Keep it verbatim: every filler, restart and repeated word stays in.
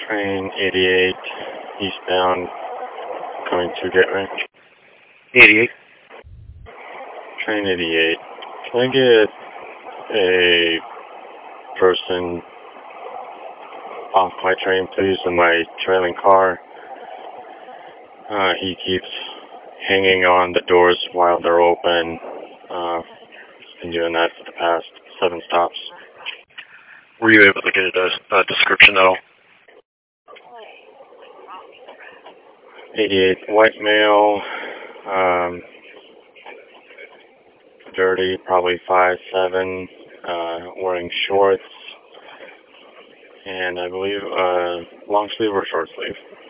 Train eighty-eight, eastbound, coming to Gateway. eighty-eight. Train eighty-eight. Can I get a person off my train, please, in my trailing car? Uh, he keeps hanging on the doors while they're open. Uh, he's been doing that for the past seven stops. Were you able to get a, a description at all? eighty-eight, white male, um, dirty, probably five seven, uh, wearing shorts, and I believe uh, long sleeve or short sleeve.